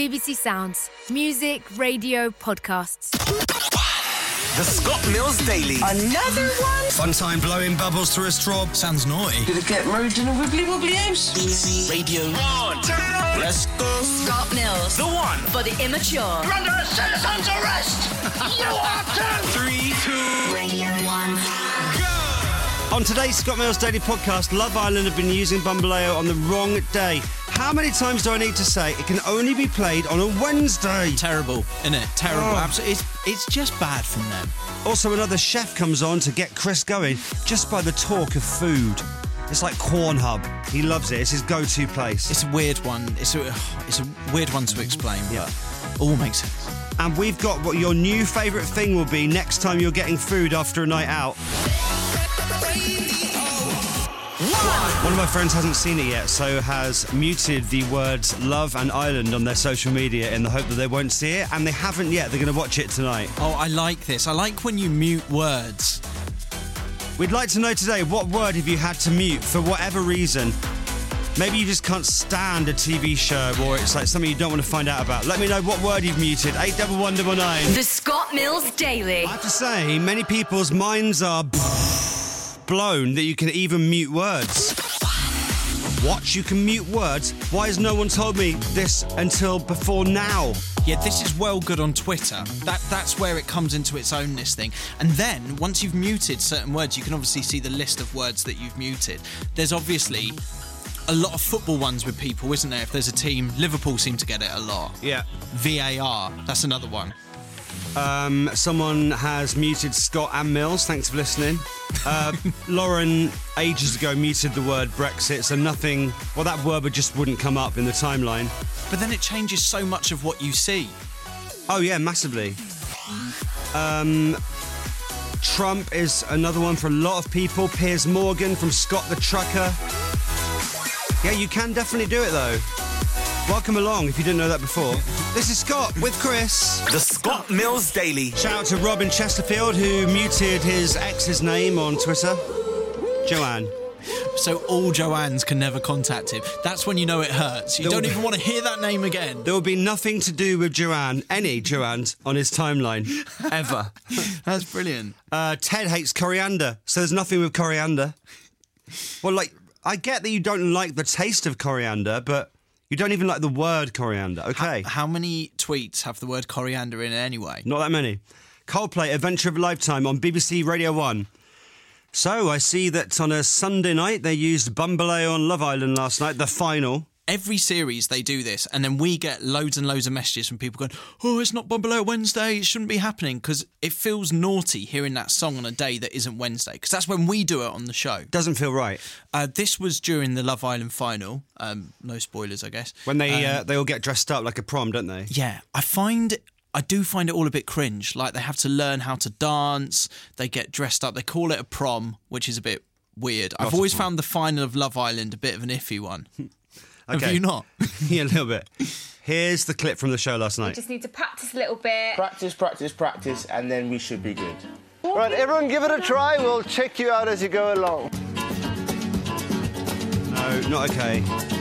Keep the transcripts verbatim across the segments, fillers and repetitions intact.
B B C Sounds. Music, radio, podcasts. The Scott Mills Daily. Another one? Fun time blowing bubbles through a straw. Sounds naughty. Gonna get married in a wibbly wobbly house. B B C Radio one. Let's go. Scott Mills. The one. For the immature. You're under a citizen's arrest. You are too. Three, two, Radio one. On today's Scott Mills Daily podcast, Love Island have been using Bamboleo on the wrong day. How many times do I need to say it can only be played on a Wednesday? Terrible, isn't it? Terrible. Oh. Absolutely. It's, it's just bad from them. Also, another chef comes on to get Chris going just by the talk of food. It's like Corn Hub. He loves it. It's his go-to place. It's a weird one. It's a, it's a weird one to explain, Yeah. but all makes sense. And we've got what your new favourite thing will be next time you're getting food after a night out. One of my friends hasn't seen it yet, so has muted the words Love and Island on their social media in the hope that they won't see it, and they haven't yet. They're going to watch it tonight. Oh, I like this. I like when you mute words. We'd like to know today, what word have you had to mute for whatever reason? Maybe you just can't stand a T V show, or it's like something you don't want to find out about. Let me know what word you've muted. eight one one nine nine. The Scott Mills Daily. I have to say, many people's minds are blown that you can even mute words. What? You can mute words? Why has no one told me this until before now? Yeah, this is well good on Twitter. That That's where it comes into its ownness thing. And then, once you've muted certain words, you can obviously see the list of words that you've muted. There's obviously a lot of football ones with people, isn't there? If there's a team, Liverpool seem to get it a lot. Yeah. V A R, that's another one. Um, someone has muted Scott and Mills. Thanks for listening. Uh, Lauren, ages ago, muted the word Brexit, so nothing... Well, that word would just wouldn't come up in the timeline. But then it changes so much of what you see. Oh, yeah, massively. Um, Trump is another one for a lot of people. Piers Morgan from Scott the Trucker. Yeah, you can definitely do it, though. Welcome along, if you didn't know that before. This is Scott with Chris. The Scott Mills Daily. Shout out to Robin Chesterfield, who muted his ex's name on Twitter. Joanne. So all Joannes can never contact him. That's when you know it hurts. You There don't will- even want to hear that name again. There will be nothing to do with Joanne, any Joannes, on his timeline, ever. That's brilliant. Uh, Ted hates coriander, so there's nothing with coriander. Well, like, I get that you don't like the taste of coriander, but you don't even like the word coriander. Okay. How, how many tweets have the word coriander in it anyway? Not that many. Coldplay, Adventure of a Lifetime on B B C Radio one. So, I see that on a Sunday night, they used Bamboleo on Love Island last night, the final. Every series they do this, and then we get loads and loads of messages from people going, oh, it's not Bamboleo Wednesday, it shouldn't be happening, because it feels naughty hearing that song on a day that isn't Wednesday, because that's when we do it on the show. Doesn't feel right. Uh, this was during the Love Island final. Um, no spoilers, I guess. When they Um, uh, they all get dressed up like a prom, don't they? Yeah, I find... I do find it all a bit cringe. Like, they have to learn how to dance, they get dressed up, they call it a prom, which is a bit weird. Not I've a always prom. found the final of Love Island a bit of an iffy one. Okay. Have you not? Yeah, a little bit. Here's the clip from the show last night. Just need to practice a little bit. Practice, practice, practice, and then we should be good. Right, everyone give it a try. We'll check you out as you go along. No, not okay.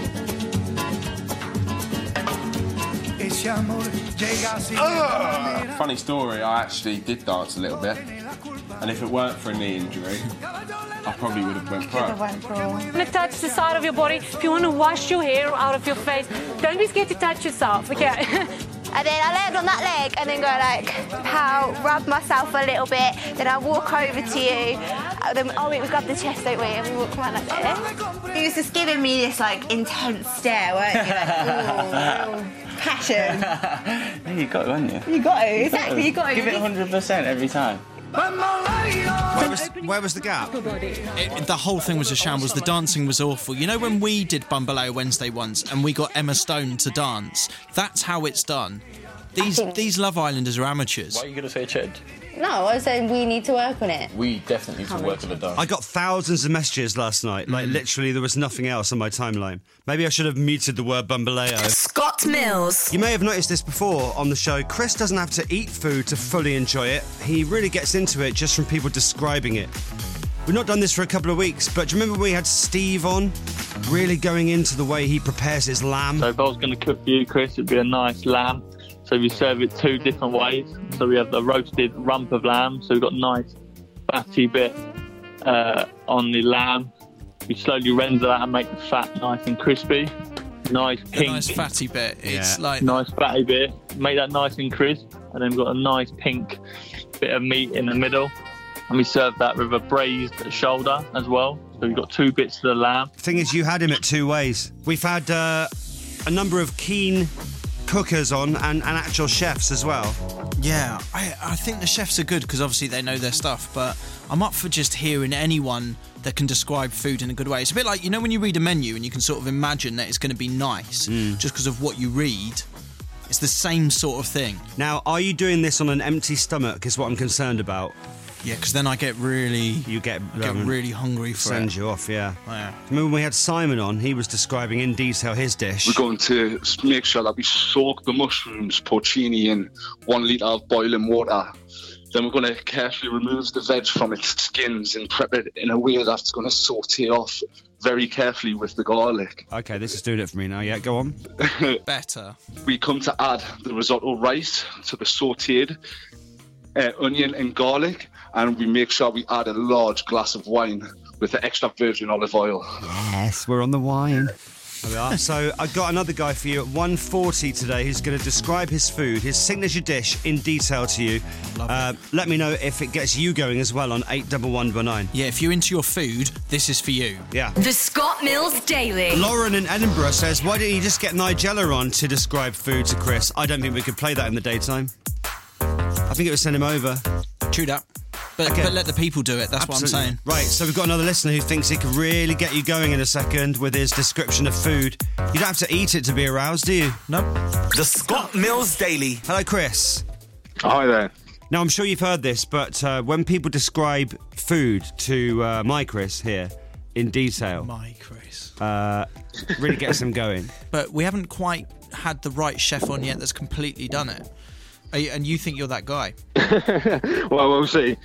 Uh, funny story, I actually did dance a little bit. And if it weren't for a knee injury, I probably would have went pro. You want to touch the side of your body. If you want to wash your hair out of your face, don't be scared to touch yourself, okay? And then I land on that leg and then go like, pow, rub myself a little bit. Then I walk over to you. And then, oh, wait, we grab the chest, don't we? And we walk around like this. You was just giving me this like intense stare, weren't you? Like, ooh, real passion. Yeah, you got it, haven't you? You got it, exactly. You got it. Give it one hundred percent every time. Where was, where was the gap? It, the whole thing was a shambles. The dancing was awful. You know when we did Bamboleo Wednesday once and we got Emma Stone to dance? That's how it's done. These these Love Islanders are amateurs. Why are you going to say Ched? No, I was saying we need to work on it. We definitely need to work on the dance. I got thousands of messages last night. Like, literally, there was nothing else on my timeline. Maybe I should have muted the word Bamboleo. Scott Mills. You may have noticed this before on the show. Chris doesn't have to eat food to fully enjoy it. He really gets into it just from people describing it. We've not done this for a couple of weeks, but do you remember we had Steve on, really going into the way he prepares his lamb? So if I was going to cook for you, Chris, it'd be a nice lamb. So we serve it two different ways. So we have the roasted rump of lamb. So we've got a nice fatty bit uh, on the lamb. We slowly render that and make the fat nice and crispy. Nice pink. A nice fatty bit. It's yeah. like nice fatty bit. Make that nice and crisp. And then we've got a nice pink bit of meat in the middle. And we serve that with a braised shoulder as well. So we've got two bits of the lamb. The thing is, you had him at two ways. We've had uh, a number of keen cookers on and, and actual chefs as well. Yeah, I, I think the chefs are good because obviously they know their stuff, but I'm up for just hearing anyone that can describe food in a good way. It's a bit like, you know, when you read a menu and you can sort of imagine that it's going to be nice mm. just because of what you read. It's the same sort of thing. Now, are you doing this on an empty stomach is what I'm concerned about. Yeah, because then I get really... You get, I get um, really hungry for send it. Send you off, yeah. yeah. Remember when we had Simon on, he was describing in detail his dish. We're going to make sure that we soak the mushrooms, porcini in one litre of boiling water. Then we're going to carefully remove the veg from its skins and prep it in a way that's going to saute off very carefully with the garlic. Okay, this is doing it for me now. Yeah, go on. Better. We come to add the risotto rice to the sautéed uh, onion and garlic, and we make sure we add a large glass of wine with the extra virgin olive oil. Yes, we're on the wine. There we are. So I got another guy for you at one forty today who's going to describe his food, his signature dish in detail to you. Uh, let me know if it gets you going as well on eight one one one nine. Yeah, if you're into your food, this is for you. Yeah. The Scott Mills Daily. Lauren in Edinburgh says, why didn't you just get Nigella on to describe food to Chris? I don't think we could play that in the daytime. I think it would send him over. True that. But, okay. but let the people do it, that's Absolutely. what I'm saying. Right, so we've got another listener who thinks he could really get you going in a second with his description of food. You don't have to eat it to be aroused, do you? No. The Scott Mills Daily. Hello, Chris. Hi there. Now, I'm sure you've heard this, but uh, when people describe food to uh, my Chris here in detail... My Chris. Uh, really gets them going. But we haven't quite had the right chef on yet that's completely done it. And you think you're that guy? Well, we'll see.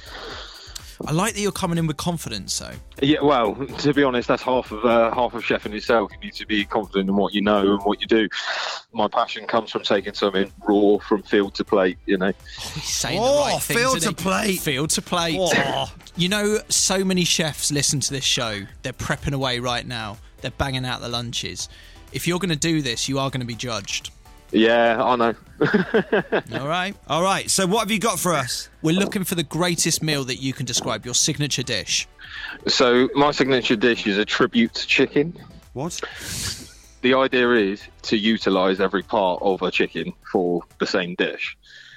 I like that you're coming in with confidence, though. Yeah, well, to be honest, that's half of uh, half of chef in itself. You need to be confident in what you know and what you do. My passion comes from taking something raw from field to plate, you know. Oh, he's saying oh, the right things, field to he? plate. Field to plate. Oh. You know, so many chefs listen to this show. They're prepping away right now. They're banging out the lunches. If you're going to do this, you are going to be judged. Yeah, I know. All right. All right, so what have you got for us? We're looking for the greatest meal that you can describe, your signature dish. So my signature dish is a tribute to chicken. What? The idea is to utilise every part of a chicken for the same dish.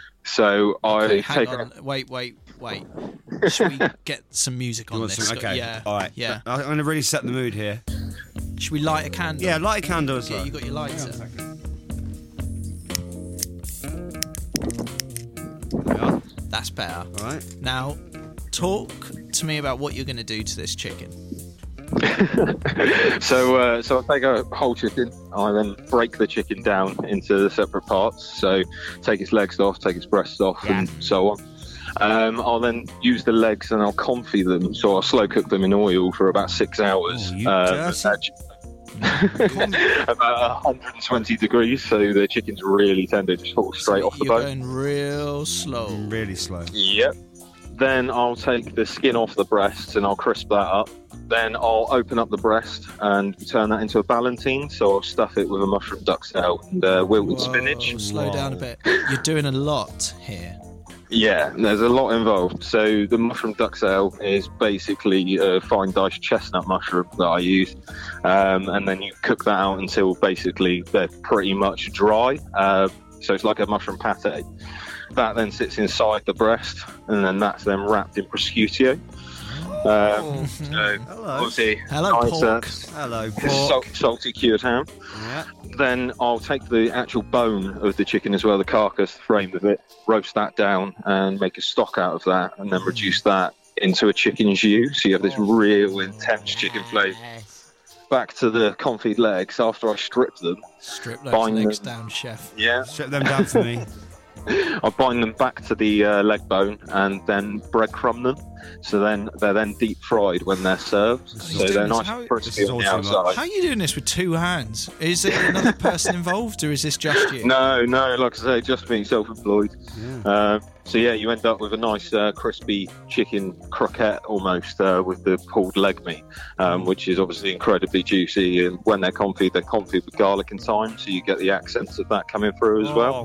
So okay, I hang take... on. A... Wait, wait, wait. Should we get some music on this? Some, okay, yeah. all right. Yeah. I'm going to really set the mood here. Should we light a candle? Yeah, light a candle as yeah, well. You got your lighter. That's better. All right. Now, talk to me about what you're going to do to this chicken. so, uh, so I take a whole chicken. I then break the chicken down into the separate parts. So, take its legs off, take its breasts off, yeah. and so on. Um, I'll then use the legs and I'll confit them. So I'll slow cook them in oil for about six hours. Oh, you um, dirty. About one hundred twenty degrees, so the chicken's really tender, just falls straight so off the you're bone. You're going real slow. Really slow. Yep. Then I'll take the skin off the breasts and I'll crisp that up. Then I'll open up the breast and turn that into a ballantine. So I'll stuff it with a mushroom duxelle and uh, wilted Whoa, spinach. Slow Whoa. down a bit. You're doing a lot here. Yeah, there's a lot involved. So the mushroom duxelle is basically a fine diced chestnut mushroom that I use. Um, and then you cook that out until basically they're pretty much dry. Uh, so it's like a mushroom pate. That then sits inside the breast, and then that's then wrapped in prosciutto. Um, so Hello. obviously, Hello, nice, pork. uh, Hello, salt, salty cured ham. Yeah. Then I'll take the actual bone of the chicken as well, the carcass, the frame of it, roast that down and make a stock out of that, and then reduce that into a chicken jus. So you have this real intense chicken flavour. Back to the confit legs after I strip them. Strip those legs them. down, chef. Yeah. Strip them down for me. I bind them back to the uh, leg bone and then breadcrumb them. So then they're then deep fried when they're served. So they're nice and crispy on the outside. How are you doing this with two hands? Is there another person involved, or is this just you? No, no, like I say, just me, self-employed. Yeah. Uh, so yeah, you end up with a nice uh, crispy chicken croquette almost uh, with the pulled leg meat, um, which is obviously incredibly juicy. And when they're confit, they're confit with garlic and thyme, so you get the accents of that coming through as oh, well.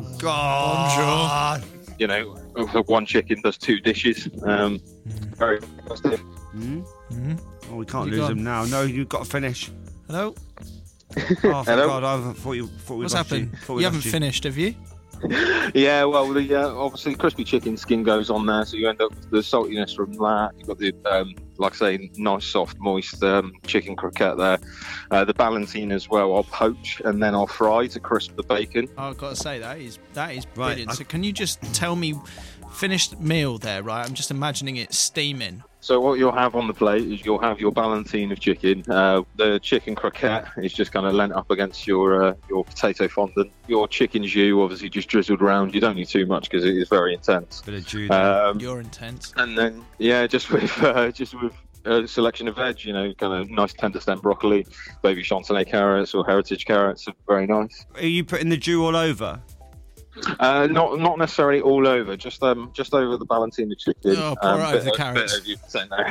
God. You know, one chicken does two dishes. Um, very positive. Mm. Mm. Oh, we can't You lose gone? him now. No, you've got to finish. Hello? Oh, thank Hello? God, I thought you thought we What's lost happened? You, Thought we You lost haven't finished, have you? Yeah, well, the uh, obviously crispy chicken skin goes on there, so you end up with the saltiness from that. You've got the, um, like I say, nice, soft, moist um, chicken croquette there. Uh, the ballantine as well, I'll poach and then I'll fry to crisp the bacon. Oh, I've got to say, that is that is Right, brilliant. I- So can you just tell me, finished meal there, right? I'm just imagining it steaming. So what you'll have on the plate is you'll have your ballantine of chicken. Uh, the chicken croquette is just kind of lent up against your uh, your potato fondant. Your chicken jus obviously just drizzled around. You don't need too much because it is very intense. Bit of jus. Um, You're intense. and then yeah, just with uh, just with a selection of veg, you know, kind of nice tender stem broccoli, baby chantilly carrots or heritage carrots are very nice. Are you putting the jus all over? Uh, not not necessarily all over, just um just over the ballantine of chicken. Oh, pour um, it over bit, the bit carrots. over your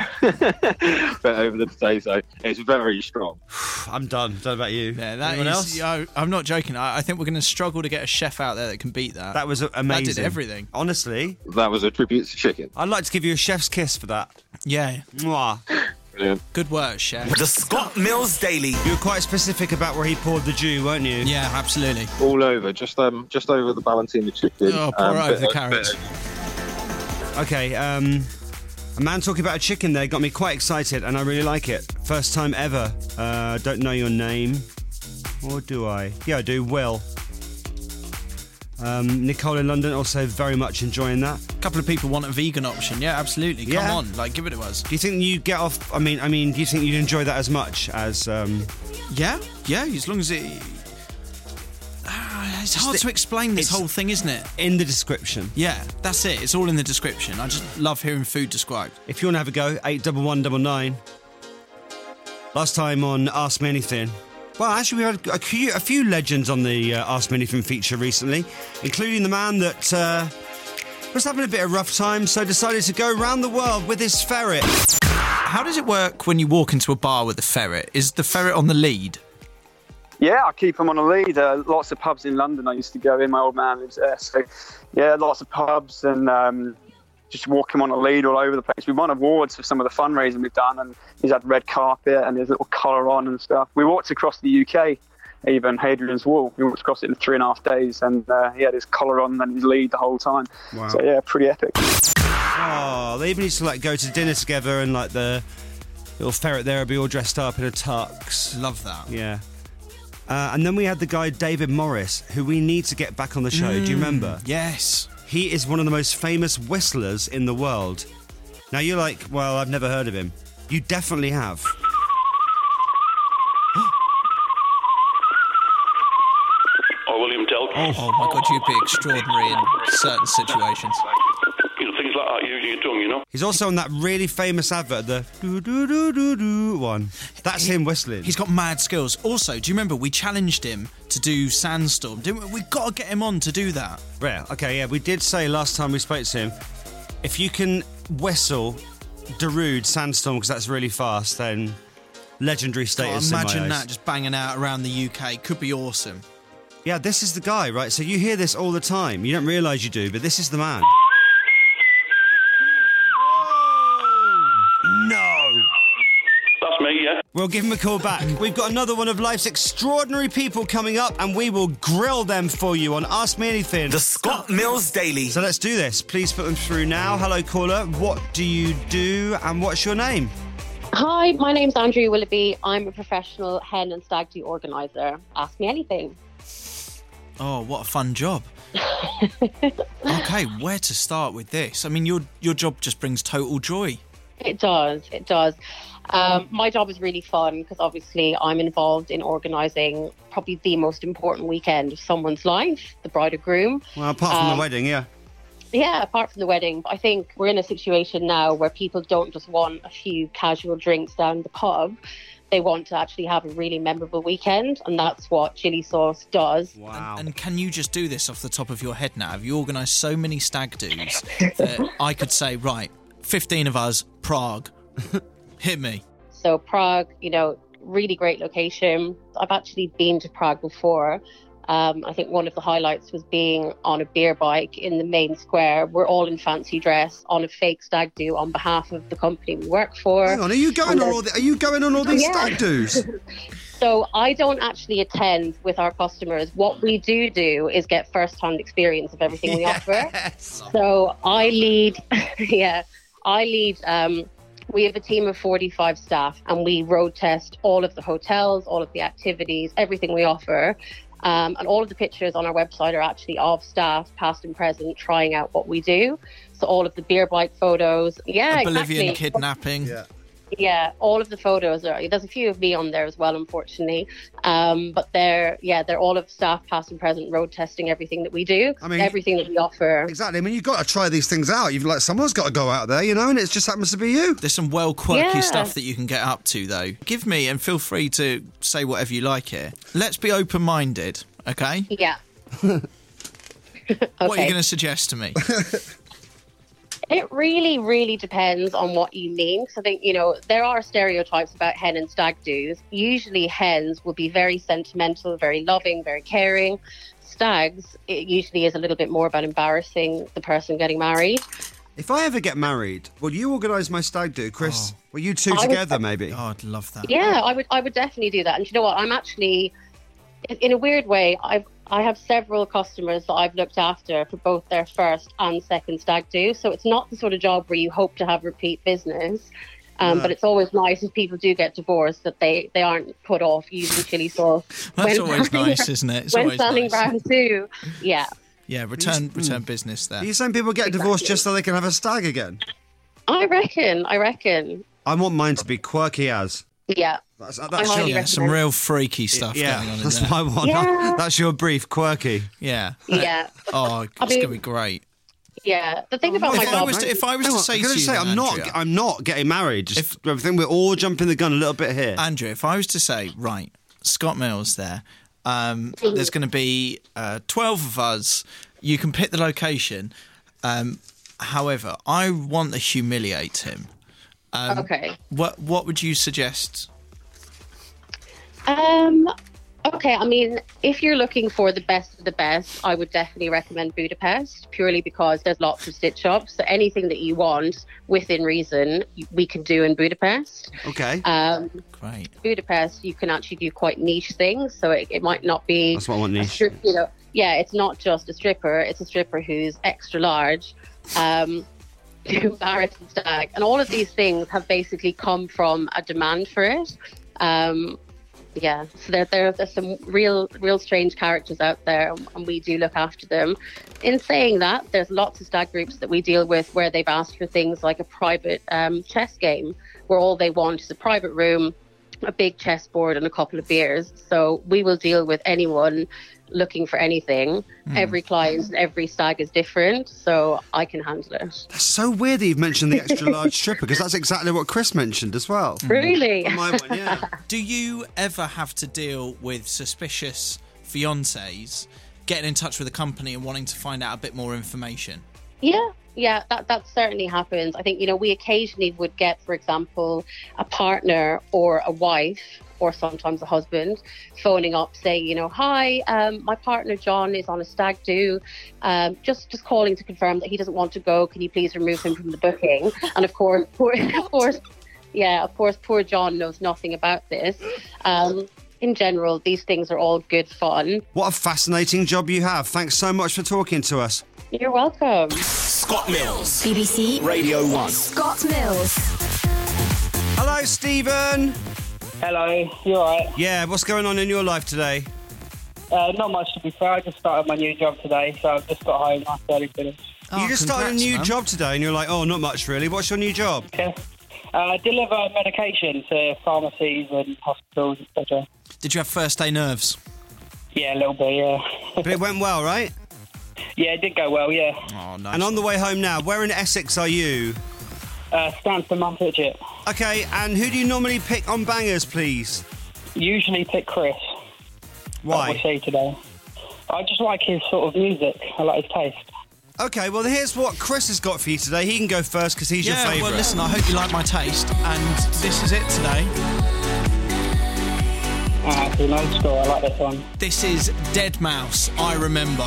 potato. Bit over the potato. It's very strong. I'm done. Don't know about you. Yeah, that Anyone is. else? Yeah, I'm not joking. I, I think we're going to struggle to get a chef out there that can beat that. That was amazing. That did everything. Honestly, That was a tribute to chicken. I'd like to give you a chef's kiss for that. Yeah. Mwah. Brilliant. Good work, chef. The Scott Mills Daily. You were quite specific about where he poured the jus, weren't you? Yeah, absolutely. All over, just um just over the ballantine of chicken. Oh, pour um, it over bit the of- carrots. bit of- Okay, um, a man talking about a chicken there got me quite excited, and I really like it. First time ever. Uh, don't know your name. Or do I? Yeah, I do. Will. Um, Nicole in London also very much enjoying that. A couple of people want a vegan option. Yeah, absolutely. Come Yeah. on, like, give it to us. Do you think you get off? I mean, I mean, do you think you'd enjoy that as much as? Um, Yeah, yeah. As long as it. Ah, it's hard the- to explain this it's- whole thing, isn't it? in the description. Yeah, that's it. It's all in the description. I just love hearing food described. If you want to have a go, eight double one double nine. Last time on Ask Me Anything. Well, actually, we had a few, a few legends on the uh, Ask Me Anything feature recently, including the man that uh, was having a bit of rough time, so decided to go around the world with his ferret. How does it work when you walk into a bar with a ferret? Is the ferret on the lead? Yeah, I keep them on a lead. Uh, lots of pubs in London I used to go in. My old man lives there. So, yeah, lots of pubs and um, just walk him on a lead all over the place. We won awards for some of the fundraising we've done, and he's had red carpet and his little collar on and stuff. We walked across the U K, even Hadrian's Wall. We walked across it in three and a half days, and uh, he had his collar on and his lead the whole time. Wow. So, yeah, pretty epic. Oh, they even used to like go to dinner together, and like the little ferret there would be all dressed up in a tux. Love that. Yeah. Uh, and then we had the guy David Morris, who we need to get back on the show. Do you remember? Yes. He is one of the most famous whistlers in the world. Now you're like, well, I've never heard of him. You definitely have. Oh, William Tell. Oh, oh my God, you'd be extraordinary in certain situations. You know, things like that, using your tongue, you know. He's also on that really famous advert, the doo doo doo doo doo one. That's him whistling. He's got mad skills. Also, do you remember we challenged him to do Sandstorm? Didn't we? We've got to get him on to do that. Yeah, okay, yeah, we did say last time we spoke to him, if you can whistle Darude Sandstorm, because that's really fast, then legendary God, status in my imagine eyes. that just banging out around the U K. Could be awesome. Yeah, this is the guy, right? So you hear this all the time. You don't realise you do, but this is the man. No! That's me, yeah. We'll give him a call back. We've got another one of life's extraordinary people coming up, and we will grill them for you on Ask Me Anything. The Scott Mills Daily. So let's do this. Please put them through now. Hello, caller. What do you do, and what's your name? Hi, my name's Andrea Willoughby. I'm a professional hen and stag do organiser. Ask me anything. Oh, what a fun job. Okay, where to start with this? I mean, your your job just brings total joy. It does, it does. Um, my job is really fun because obviously I'm involved in organising probably the most important weekend of someone's life, the bride or groom. Well, apart from Um, the wedding, yeah. Yeah, apart from the wedding, I think we're in a situation now where people don't just want a few casual drinks down the pub. They want to actually have a really memorable weekend, and that's what Chili Sauce does. Wow. And, and can you just do this off the top of your head now? Have you organised so many stag do's that I could say, right, fifteen of us, Prague, hit me. So Prague, you know, really great location. I've actually been to Prague before. Um, I think one of the highlights was being on a beer bike in the main square. We're all in fancy dress on a fake stag do on behalf of the company we work for. Hang on, are you going on all the, Are you going on all these Yeah. stag do's? So I don't actually attend with our customers. What we do do is get first-hand experience of everything we offer. So I lead, yeah, I lead. Um, we have a team of forty-five staff, and we road test all of the hotels, all of the activities, everything we offer. Um, and all of the pictures on our website are actually of staff, past and present, trying out what we do. So all of the beer bike photos. Yeah, A Bolivian exactly. kidnapping. Yeah. Yeah, all of the photos are. There's a few of me on there as well, unfortunately. Um, but they're, yeah, they're all of staff, past and present, road testing everything that we do, I mean, everything that we offer. Exactly. I mean, you've got to try these things out. You've like someone's got to go out there, you know, and it just happens to be you. There's some well quirky Yeah. stuff that you can get up to, though. Give me, and feel free to say whatever you like here. Let's be open-minded, okay? Yeah. Okay. What are you going to suggest to me? It really, really depends on what you mean. Because I think, you know, there are stereotypes about hen and stag do's. Usually hens will be very sentimental, very loving, very caring. Stags, it usually is a little bit more about embarrassing the person getting married. If I ever get married, will you organise my stag do, Chris? Oh. Will you two I would- together, maybe? Oh, I'd love that. Yeah, I would I would definitely do that. And you know what? I'm actually, in- in a weird way, I've I have several customers that I've looked after for both their first and second stag do. So it's not the sort of job where you hope to have repeat business. Um, No. But it's always nice if people do get divorced that they, they aren't put off using chili sauce. That's when always selling- nice, isn't it? It's when always selling nice. round two. Yeah. Yeah, return return business there. Are you saying people get divorced just so they can have a stag again? I reckon. I reckon. I want mine to be quirky as. Yeah. That's, I that's highly Yeah, some recommend. real freaky stuff yeah, going on in that's there. my one. Yeah. That's your brief, quirky. Yeah. Yeah. Oh, it's I mean- going to be great. Yeah. The thing about my If I job. was to, if I was Hang to on, say I'm to gonna you, say then, I'm not. Andrea, I'm not getting married. Just I think we're all jumping the gun a little bit here. Andrew, if I was to say, right, Scott Mills there, um, there's going to be uh, twelve of us. You can pick the location. Um, however, I want to humiliate him. Um, Okay. What What would you suggest? Um, okay, I mean, if you're looking for the best of the best, I would definitely recommend Budapest, purely because there's lots of stitch shops. So anything that you want within reason, we can do in Budapest. Okay. Um, Great. Budapest, you can actually do quite niche things. So it, it might not be. That's what I want, a niche. strip, you know, yeah, it's not just a stripper. It's a stripper who's extra large. Um, to marathon stag, and all of these things have basically come from a demand for it. Um, yeah, so there, there, there's some real, real strange characters out there, and we do look after them. In saying that, there's lots of stag groups that we deal with where they've asked for things like a private um, chess game, where all they want is a private room, a big chessboard, and a couple of beers. So we will deal with anyone looking for anything. Mm. Every client, every stag is different, so I can handle it. That's so weird that you've mentioned the extra large stripper because that's exactly what Chris mentioned as well. Really? On my one, yeah. Do you ever have to deal with suspicious fiancés getting in touch with a company and wanting to find out a bit more information? Yeah, yeah, that, that certainly happens. I think, you know, we occasionally would get, for example, a partner or a wife or sometimes a husband phoning up saying, you know, hi, um, my partner John is on a stag do, um, just just calling to confirm that he doesn't want to go. Can you please remove him from the booking? And of course, poor, of course, yeah, of course, poor John knows nothing about this. Um, in general, these things are all good fun. What a fascinating job you have. Thanks so much for talking to us. You're welcome. Scott Mills. B B C Radio one. Scott Mills. Hello, Stephen. Hello, you alright? Yeah, what's going on in your life today? Uh, not much to be fair, I just started my new job today, so I've just got home after early finish. you just started a new job today and you're like, oh, not much really. What's your new job? Okay. Uh, deliver medication to pharmacies and hospitals, et cetera. Did you have first day nerves? Yeah, a little bit, yeah. But it went well, right? Yeah, it did go well, yeah. Oh, nice. And on the way home now, where in Essex are you? Uh, Stanford, Mountfitchet. Okay, and who do you normally pick on bangers, please? Usually pick Chris. Why? What say today. I just like his sort of music. I like his taste. Okay, well, here's what Chris has got for you today. He can go first because he's yeah, your favourite. well, listen, I hope you like my taste, and this is it today. Ah, it's an old school. I like this one. This is Dead Mouse, I Remember.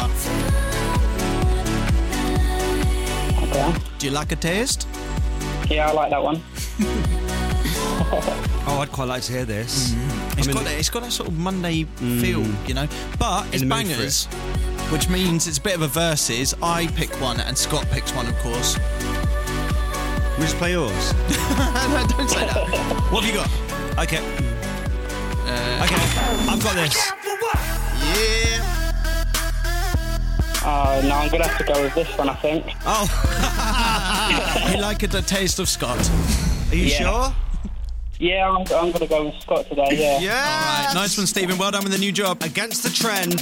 Okay. Do you like a taste? Yeah, I like that one. Oh, I'd quite like to hear this. Mm. It's, I mean, got, it's got a sort of Monday Mm. feel, you know, but it's In the mood for bangers, which means it's a bit of a versus. I pick one and Scott picks one, of course. We just play yours. No, don't say that. What have you got? Okay. Uh, okay, I've got this. Yeah. Oh, no, I'm going to have to go with this one, I think. Oh. You like it, the taste of Scott? Are you Yeah. sure? Yeah, I'm, I'm going to go with Scott today, yeah. Yeah. All right, nice one, Stephen. Well done with the new job. Against the trend.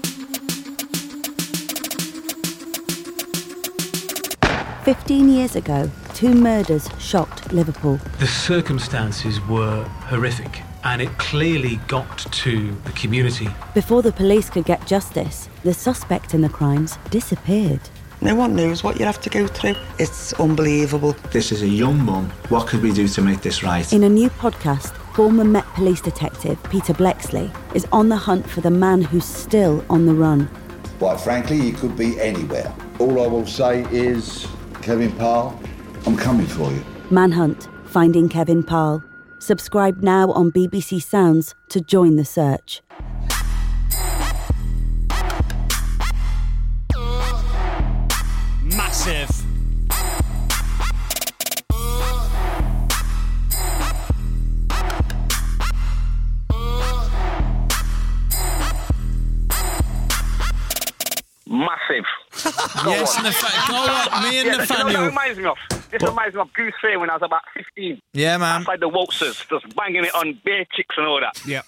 Fifteen years ago, two murders shocked Liverpool. The circumstances were horrific, and it clearly got to the community. Before the police could get justice, the suspect in the crimes disappeared. No one knows what you have to go through. It's unbelievable. This is a young mum. What could we do to make this right? In a new podcast, former Met Police detective Peter Blexley is on the hunt for the man who's still on the run. Quite frankly, he could be anywhere. All I will say is, Kevin Parle, I'm coming for you. Manhunt, Finding Kevin Parle. Subscribe now on B B C Sounds to join the search. Massive. Massive. Yes, Nath- go on, me and yeah, Nathaniel. You know what that reminds me of? This reminds me of Goose Fair when I was about fifteen. Yeah, man. Outside the waltzers, just banging it on bare chicks and all that. Yeah.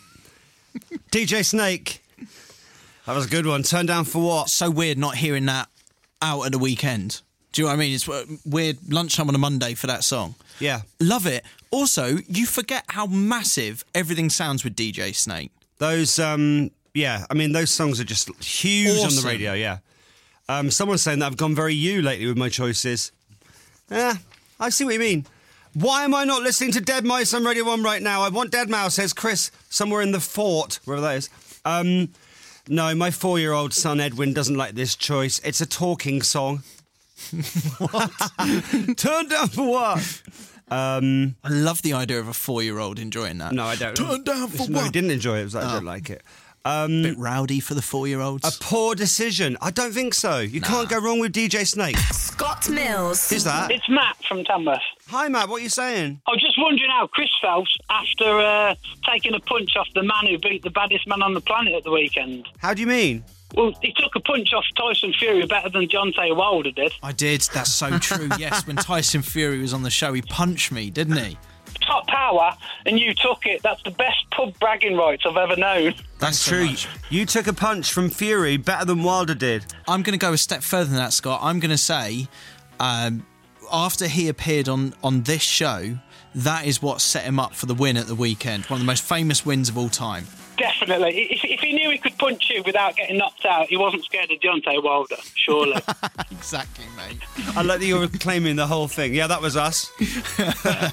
D J Snake. That was a good one. Turned down for what? So weird not hearing that out at the weekend. Do you know what I mean? It's weird lunchtime on a Monday for that song. Yeah. Love it. Also, you forget how massive everything sounds with D J Snake. Those, um, yeah, I mean, those songs are just huge on Awesome. the radio, yeah. Um, someone's saying that I've gone very you lately with my choices. Yeah, I see what you mean. Why am I not listening to Dead Mice on Radio one right now? I want Dead Mouse, says Chris, somewhere in the fort, wherever that is. Um, no, my four-year-old son Edwin doesn't like this choice. It's a talking song. What? Turned down for what? Um, I love the idea of a four-year-old enjoying that. no, I don't. Turned down for No, what? he didn't enjoy it. It was like, I Oh. don't like it. Um, Bit rowdy for the four-year-olds. A poor decision. I don't think so. You can't go wrong with D J Snake. Scott Mills. Who's that? It's Matt from Tamworth. Hi, Matt. What are you saying? I was just wondering how Chris felt after uh, taking a punch off the man who beat the baddest man on the planet at the weekend. How do you mean? Well, he took a punch off Tyson Fury better than Deontay Wilder did. I did. That's so true. Yes, when Tyson Fury was on the show, he punched me, didn't he? Top power, and you took it. That's the best pub bragging rights I've ever known. That's so true. much. You took a punch from Fury better than Wilder did. I'm going to go a step further than that, Scott. I'm going to say, um, after he appeared on, on this show, that is what set him up for the win at the weekend. One of the most famous wins of all time. Definitely. If, if he knew he could punch you without getting knocked out, he wasn't scared of Deontay Wilder, surely. Exactly, mate. I like that you're claiming the whole thing. Yeah, that was us. Yeah,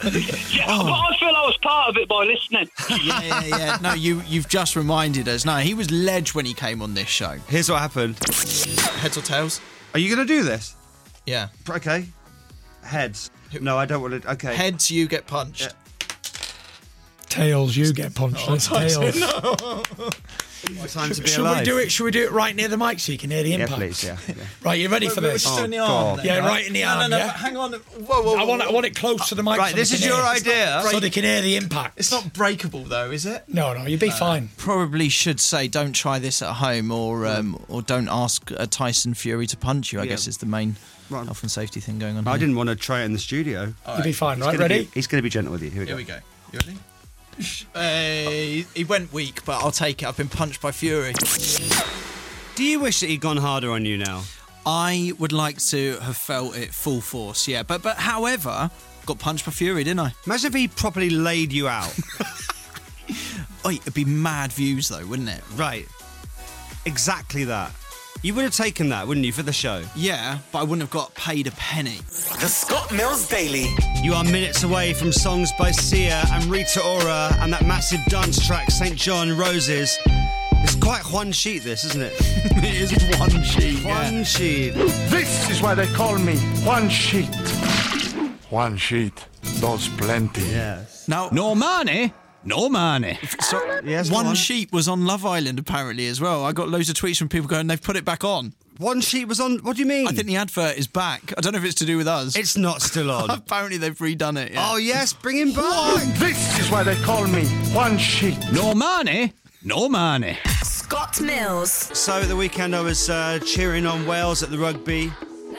but I feel I was part of it by listening. yeah, yeah, yeah. No, you, you've just reminded us. No, he was ledge when he came on this show. Here's what happened. Heads or tails? Are you going to do this? Yeah. Okay. Heads. No, I don't want to. Okay. Heads, you get punched. Yeah. Tails, you get punched. Oh, It's tails. no. Time to be Should alive. we do it? Should we do it right near the mic so you can hear the Yeah, impact? please. Yeah. yeah. Right, you ready for this? Just in the Oh, arm. God. then, Yeah, right in the no, arm, No, no, yeah? but hang on. Whoa, whoa, I want, whoa. I want it close to the mic. Right, so this they is can your hear- idea. So they can hear the impact. It's not breakable, though, is it? No, no, you'll be fine. Probably should say don't try this at home, or um, or don't ask a Tyson Fury to punch you. I Yeah. guess is the main Right. health and safety thing going on. I here. didn't want to try it in the studio. You'll be fine, He's right? gonna Ready? Be, he's going to be gentle with you. Here we Here go. we go. You ready? Uh, he, he went weak, but I'll take it. I've been punched by Fury. Do you wish that he'd gone harder on you now? I would like to have felt it full force, yeah. But but however, got punched by Fury, didn't I? Imagine if he properly laid you out. Oh, it'd be mad views though, wouldn't it? Right. Exactly that. You would have taken that, wouldn't you, for the show? Yeah, but I wouldn't have got paid a penny. The Scott Mills Daily. You are minutes away from songs by Sia and Rita Ora and that massive dance track, Saint John Roses. It's quite Juan Sheet, this, isn't it? It is Juan Sheet. Juan yeah. Sheet. This is why they call me Juan Sheet. Juan Sheet does plenty. Yes. Now, no money. No money. So, yes, One one. Sheet was on Love Island apparently as well. I got loads of tweets from people going, they've put it back on. One Sheet was on. What do you mean? I think the advert is back. I don't know if it's to do with us. It's not still on. Apparently they've redone it. Yeah. Oh yes, bring him back. This is why they call me Juan Sheet. No money. No money. Scott Mills. So at the weekend I was uh, cheering on Wales at the rugby.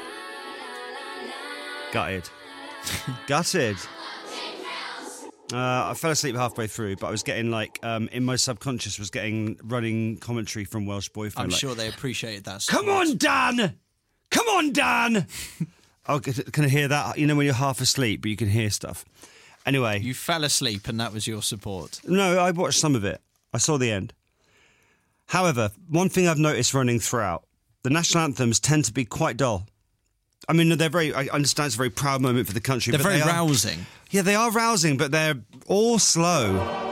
Gutted. Gutted. Uh, I fell asleep halfway through, but I was getting like, um, in my subconscious, was getting running commentary from Welsh Boyfriend. I'm like, sure they appreciated that. Come on, Dan! Come on, Dan! Oh, can I hear that? You know when you're half asleep, but you can hear stuff. Anyway. You fell asleep and that was your support. No, I watched some of it. I saw the end. However, one thing I've noticed running throughout, the national anthems tend to be quite dull. I mean, they're very, I understand it's a very proud moment for the country. They're but very they are, rousing. Yeah, they are rousing, but they're all slow.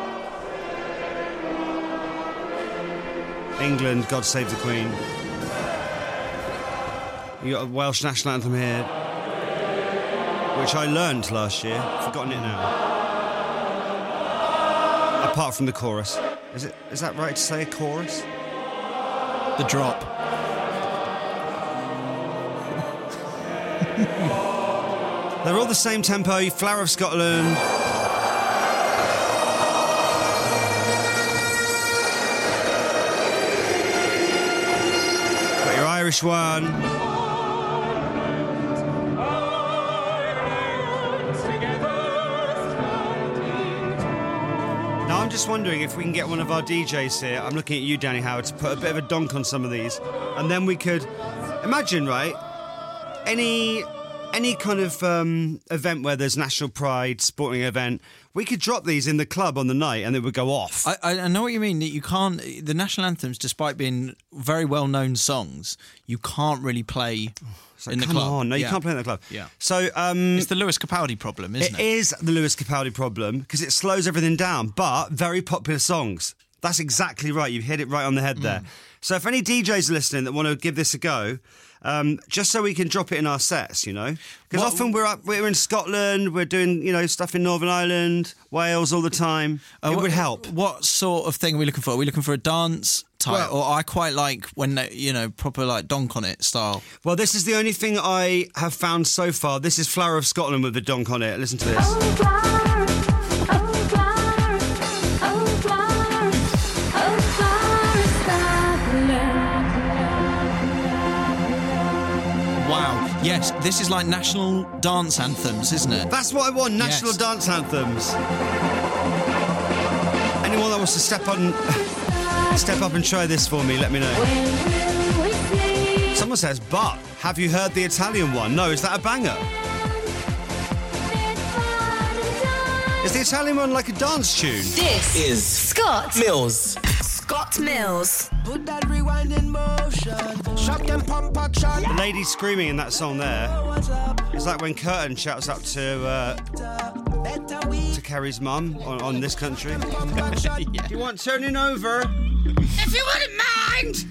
England, God Save the Queen. You got a Welsh national anthem here, which I learned last year. Forgotten it now. Apart from the chorus. Is it? Is that right to say a chorus? The drop. They're all the same tempo. Flower of Scotland. Got your Irish one. Now I'm just wondering if we can get one of our D Js here. I'm looking at you, Danny Howard, to put a bit of a donk on some of these, and then we could imagine, right? Any any kind of um, event where there's national pride, sporting event, we could drop these in the club on the night and it would go off. I, I know what you mean. That you can't. The national anthems, despite being very well-known songs, you can't really play So in the come club. on, no, you Yeah. can't play in the club. Yeah. So um, it's the Lewis Capaldi problem, isn't it? It is the Lewis Capaldi problem because it slows everything down, but very popular songs. That's exactly right. You've hit it right on the head there. So if any D Js are listening that want to give this a go, um, just so we can drop it in our sets, you know? Because What- often we're up, we're in Scotland, we're doing, you know, stuff in Northern Ireland, Wales all the time. Uh, it what- would help. What sort of thing are we looking for? Are we looking for a dance type? Well- or I quite like when, they, you know, proper like donk on it style. Well, this is the only thing I have found so far. This is Flower of Scotland with the donk on it. Listen to this. Wow. Yes, this is like national dance anthems, isn't it? That's what I want, national Yes. dance anthems. Anyone that wants to step on, step up and try this for me, let me know. Someone says, but have you heard the Italian one? No, is that a banger? Is the Italian one like a dance tune? This Is Scott Mills. Scott Mills. Put that rewind in motion. Shock and pump action. The lady screaming in that song there is like when Curtin shouts up to uh, to Kerry's mum on, on This Country. Yeah. You want turning over? If you wouldn't mind.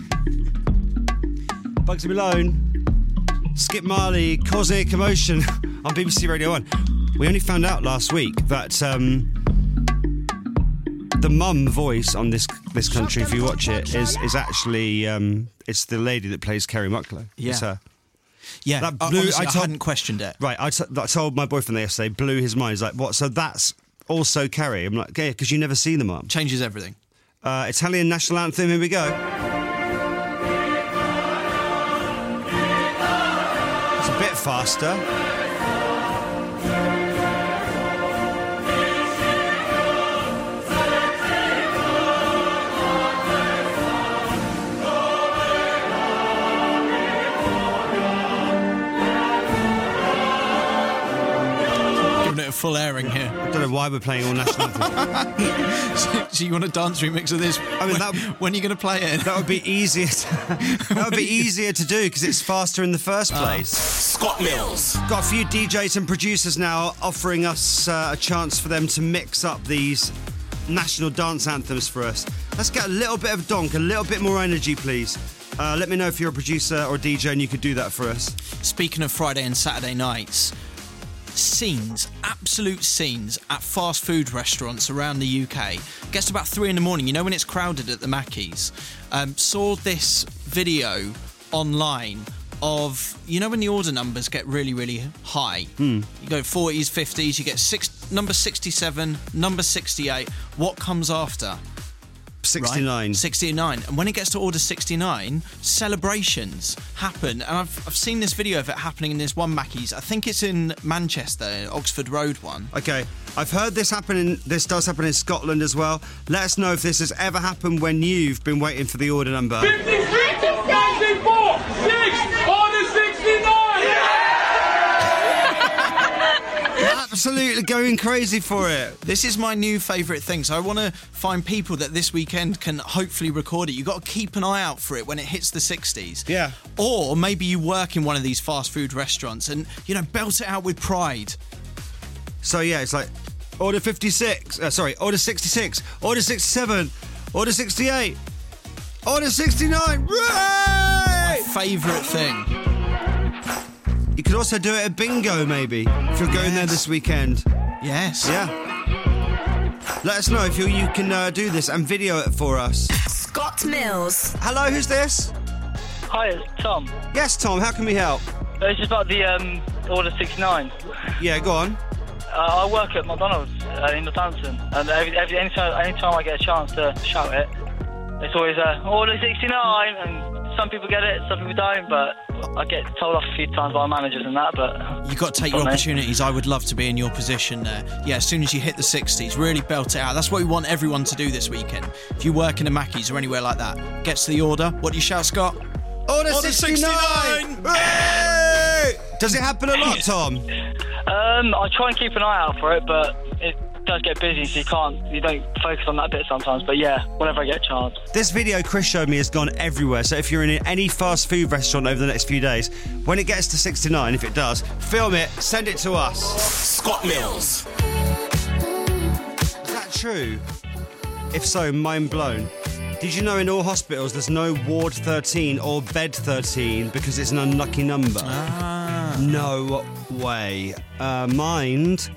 Bugsy Malone, Skip Marley, causing a commotion on B B C Radio one. We only found out last week that um, the mum voice on this this country, if you watch it, is is actually um, it's the lady that plays Kerry Mucklow. Yeah. It's her. Yeah, That uh, blew- honestly, I I, told- hadn't questioned it. Right, I, t- I told my boyfriend that yesterday, blew his mind. He's like, what? So that's also Kerry? I'm like, yeah, because you never see the mum. Changes everything. Uh, Italian national anthem, here we go. It's a bit faster. full airing here. I don't know why we're playing all national anthems. so, so you want a dance remix of this? I mean, when, that, when are you going to play it? That would be easier. To, that would be easier to do because it's faster in the first place. Uh, Scott Mills. Got a few D Js and producers now offering us uh, a chance for them to mix up these national dance anthems for us. Let's get a little bit of donk, a little bit more energy, please. Uh, let me know if you're a producer or a D J and you could do that for us. Speaking of Friday and Saturday nights, scenes, absolute scenes at fast food restaurants around the U K. Gets to about three in the morning, you know when it's crowded at the Mackies. Um, saw this video online of, you know when the order numbers get really, really high? Hmm. You go forties, fifties, you get six, number sixty-seven, number sixty-eight. What comes after? sixty-nine. Right? sixty-nine. And when it gets to order sixty-nine, celebrations happen. And I've, I've seen this video of it happening in this one Mackey's. I think it's in Manchester, Oxford Road one. Okay, I've heard this happen in, this does happen in Scotland as well. Let us know if this has ever happened when you've been waiting for the order number. fifty-six, fifty-four, six, order sixty-nine! Absolutely going crazy for it. This is my new favourite thing, so I want to find people that this weekend can hopefully record it. You've got to keep an eye out for it when it hits the sixties. Yeah. Or maybe you work in one of these fast food restaurants and, you know, belt it out with pride. So, yeah, it's like, order fifty-six, uh, sorry, order sixty-six, order sixty-seven, order sixty-eight, order sixty-nine. My favourite thing. You could also do it at bingo, maybe, if you're going yes. there this weekend. Yes. Yeah. Let us know if you, you can uh, do this and video it for us. Scott Mills. Hello, who's this? Hi, it's Tom. Yes, Tom, how can we help? It's just about the um, order sixty-nine. Yeah, go on. Uh, I work at McDonald's uh, in Northampton, and every, every anytime, anytime I get a chance to shout it, it's always uh, order sixty-nine, and some people get it, some people don't, but I get told off a few times by managers and that, but... You've got to take your me. opportunities. I would love to be in your position there. Yeah, as soon as you hit the sixties, really belt it out. That's what we want everyone to do this weekend. If you work in a Mackey's or anywhere like that, gets to the order, what do you shout, Scott? Order, order sixty-nine! sixty-nine! Hey! Does it happen a lot, Tom? Um, I try and keep an eye out for it, but it does get busy, so you can't, you don't focus on that bit sometimes. But yeah, whenever I get a chance. This video Chris showed me has gone everywhere. So if you're in any fast food restaurant over the next few days, when it gets to sixty-nine, if it does, film it, send it to us. Scott Mills. Is that true? If so, mind blown. Did you know in all hospitals there's no ward thirteen or bed thirteen because it's an unlucky number? Ah. No way. Uh, mind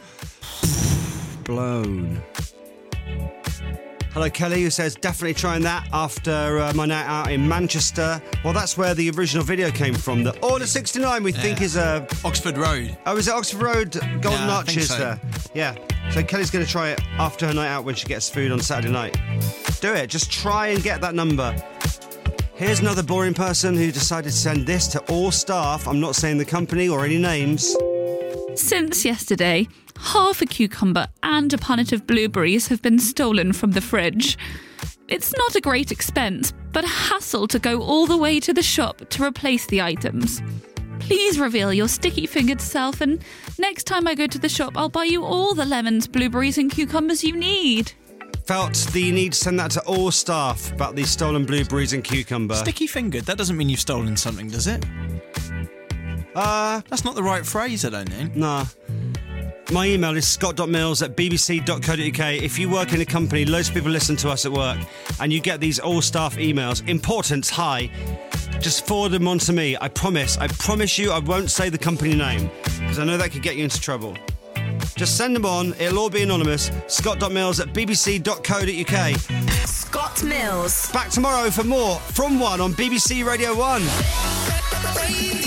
blown. Hello, Kelly, who says, definitely trying that after uh, my night out in Manchester. Well, that's where the original video came from. The Order sixty-nine, we yeah. think, is a... Uh, Oxford Road. Oh, is it Oxford Road? Golden yeah, Arches so. there. Yeah. So Kelly's going to try it after her night out when she gets food on Saturday night. Do it. Just try and get that number. Here's another boring person who decided to send this to all staff. I'm not saying the company or any names. Since yesterday, half a cucumber and a punnet of blueberries have been stolen from the fridge. It's not a great expense, but a hassle to go all the way to the shop to replace the items. Please reveal your sticky-fingered self, and next time I go to the shop, I'll buy you all the lemons, blueberries and cucumbers you need. Felt the need to send that to all staff about these stolen blueberries and cucumber. Sticky-fingered? That doesn't mean you've stolen something, does it? Uh, That's not the right phrase, I don't think. Nah. My email is scott dot mills at b b c dot co dot u k. If you work in a company, loads of people listen to us at work, and you get these all-staff emails, importance, hi, just forward them on to me. I promise, I promise you I won't say the company name, because I know that could get you into trouble. Just send them on, it'll all be anonymous. scott dot mills at b b c dot co dot u k. Scott Mills. Back tomorrow for more From One on B B C Radio one.